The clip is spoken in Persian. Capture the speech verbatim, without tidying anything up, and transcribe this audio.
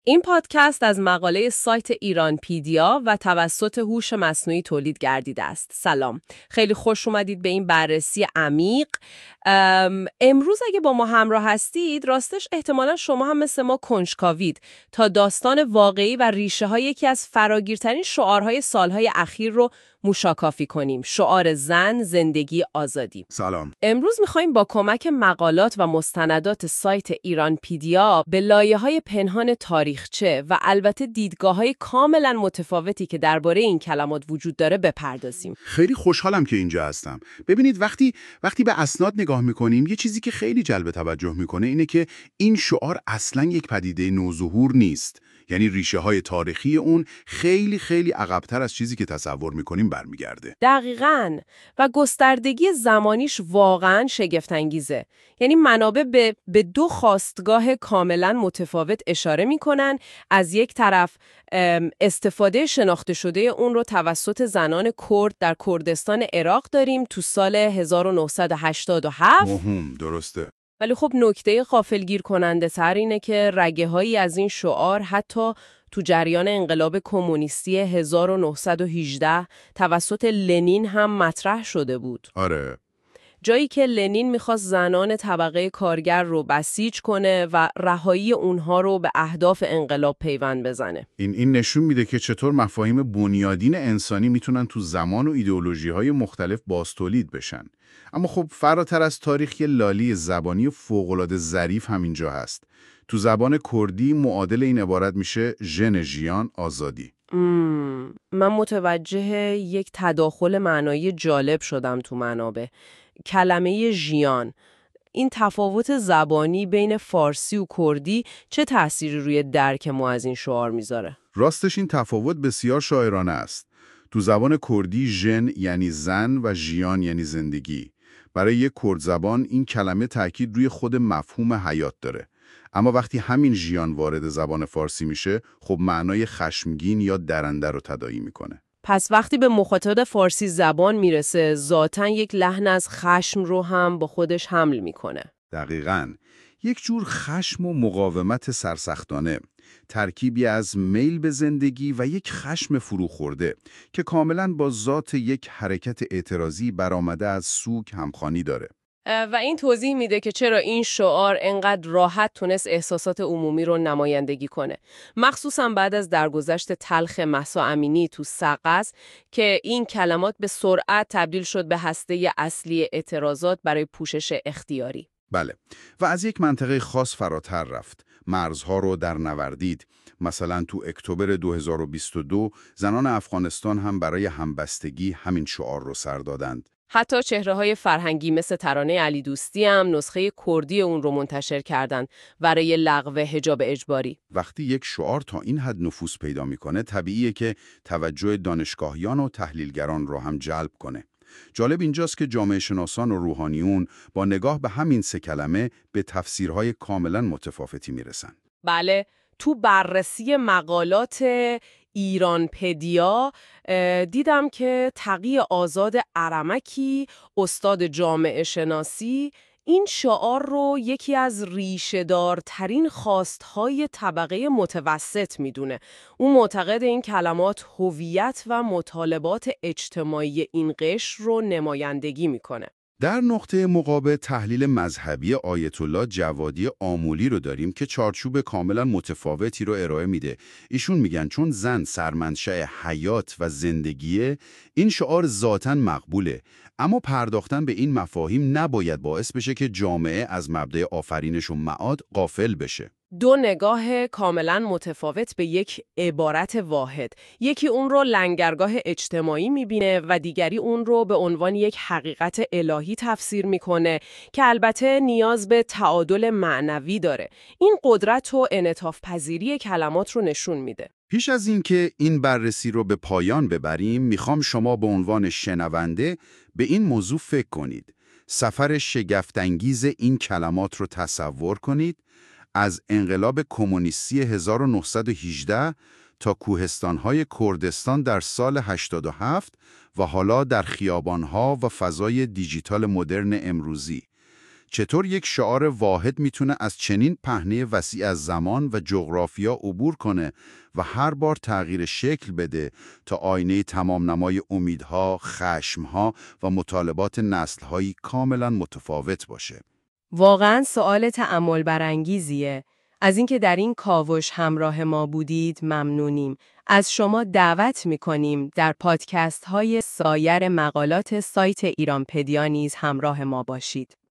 این پادکست از مقاله سایت ایرانپیدیا و توسط هوش مصنوعی تولید گردیده است. سلام. خیلی خوش اومدید به این بررسی عمیق. امروز اگه با ما همراه هستید، راستش احتمالا شما هم مثل ما کنجکاوید تا داستان واقعی و ریشه های یکی از فراگیرترین شعارهای سالهای اخیر رو موشاکافی کنیم. شعار زن، زندگی، آزادی. سلام. امروز میخوایم با کمک مقالات و مستندات سایت ایرانپیدیا به لایه‌های پنهان تاریخچه و البته دیدگاه‌های کاملا متفاوتی که درباره این کلمات وجود داره بپردازیم. خیلی خوشحالم که اینجا هستم. ببینید وقتی وقتی به اسناد نگاه میکنیم، یه چیزی که خیلی جلب توجه میکنه اینه که این شعار اصلاً یک پدیده نوظهور نیست. یعنی ریشه های تاریخی اون خیلی خیلی عقب‌تر از چیزی که تصور میکنیم برمیگرده. دقیقاً. و گستردگی زمانیش واقعاً شگفت‌انگیزه. یعنی منابع به, به دو خاستگاه کاملاً متفاوت اشاره میکنن. از یک طرف استفاده شناخته شده اون رو توسط زنان کرد در کردستان عراق داریم تو سال هزار و نهصد و هشتاد و هفت. مهم. درسته. ولی خب نکته غافلگیر کننده تر اینه که رگه هایی از این شعار حتی تو جریان انقلاب کمونیستی هزار و نهصد و هجده توسط لنین هم مطرح شده بود. آره. جایی که لنین میخواست زنان طبقه کارگر رو بسیج کنه و رهایی اونها رو به اهداف انقلاب پیوند بزنه. این این نشون میده که چطور مفاهیم بنیادین انسانی میتونن تو زمان و ایدئولوژی‌های مختلف بازتولید بشن. اما خب فراتر از تاریخ یه لالی زبانی فوق‌العاده ظریف همینجا هست. تو زبان کردی معادل این عبارت میشه ژن ژیان آزادی. مم. من متوجه یک تداخل معنایی جالب شدم تو منابع. کلمه ژیان، این تفاوت زبانی بین فارسی و کردی چه تأثیری روی درک ما از این شعار میذاره؟ راستش این تفاوت بسیار شاعرانه است. تو زبان کردی ژن یعنی زن و ژیان یعنی زندگی. برای یک کرد زبان این کلمه تأکید روی خود مفهوم حیات داره. اما وقتی همین ژیان وارد زبان فارسی میشه، خب معنای خشمگین یا درنده رو تداعی میکنه. پس وقتی به مخاطب فارسی زبان میرسه، ذاتاً یک لحن از خشم رو هم با خودش حمل میکنه. دقیقاً. یک جور خشم و مقاومت سرسختانه، ترکیبی از میل به زندگی و یک خشم فروخورده که کاملاً با ذات یک حرکت اعتراضی برآمده از سوگ همخوانی داره. و این توضیح میده که چرا این شعار انقدر راحت تونست احساسات عمومی رو نمایندگی کنه. مخصوصا بعد از درگذشت تلخ مهسا امینی تو سقز که این کلمات به سرعت تبدیل شد به هسته اصلی اعتراضات برای پوشش اختیاری. بله. و از یک منطقه خاص فراتر رفت. مرزها رو در نوردید. مثلا تو اکتبر دو هزار و بیست و دو زنان افغانستان هم برای همبستگی همین شعار رو سر دادند. حتی چهره‌های فرهنگی مثل ترانه علی دوستی هم نسخه کردی اون رو منتشر کردن برای لغو حجاب اجباری. وقتی یک شعار تا این حد نفوذ پیدا میکنه، طبیعیه که توجه دانشگاهیان و تحلیلگران رو هم جلب کنه. جالب اینجاست که جامعه شناسان و روحانیون با نگاه به همین سه کلمه به تفسیرهای کاملا متفاوتی میرسن. بله، تو بررسی مقالات ایرانپدیا دیدم که تقی آزاد ارمکی، استاد جامعه شناسی، این شعار رو یکی از ریشه‌دارترین خواستهای طبقه متوسط میدونه. اون معتقد این کلمات هویت و مطالبات اجتماعی این قشر رو نمایندگی میکنه. در نقطه مقابل تحلیل مذهبی آیت الله جوادی آمولی رو داریم که چارچوب کاملا متفاوتی رو ارائه میده. ایشون میگن چون زن سرمنشأ حیات و زندگیه، این شعار ذاتاً مقبوله، اما پرداختن به این مفاهیم نباید باعث بشه که جامعه از مبدأ آفرینش و معاد غافل بشه. دو نگاه کاملا متفاوت به یک عبارت واحد. یکی اون رو لنگرگاه اجتماعی میبینه و دیگری اون رو به عنوان یک حقیقت الهی تفسیر میکنه که البته نیاز به تعادل معنوی داره. این قدرت و انعطاف پذیری کلمات رو نشون میده. پیش از اینکه این بررسی رو به پایان ببریم، میخوام شما به عنوان شنونده به این موضوع فکر کنید. سفر شگفت‌انگیز این کلمات رو تصور کنید. از انقلاب کمونیستی هزار و نهصد و هجده تا کوهستان‌های کردستان در سال هشتاد و هفت و حالا در خیابان‌ها و فضای دیجیتال مدرن امروزی. چطور یک شعار واحد میتونه از چنین پهنه وسیع از زمان و جغرافیا عبور کنه و هر بار تغییر شکل بده تا آینه تمام نمای امیدها، خشمها و مطالبات نسل‌هایی کاملا متفاوت باشه؟ واقعاً سوال تأمل برانگیزیه. از اینکه در این کاوش همراه ما بودید ممنونیم. از شما دعوت می‌کنیم در پادکست های سایر مقالات سایت ایرانپدیا نیز همراه ما باشید.